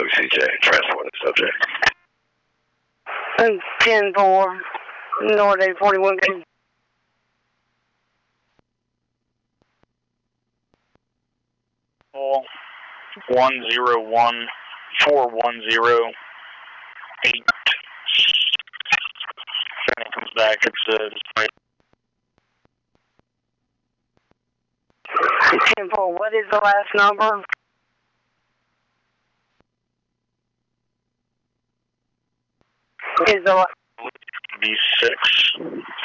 CJ, transport the subject. 10-4, North 841 gauge. Call 101-410-8. When it comes back, it's 10-4, what is the last number? Is the B6.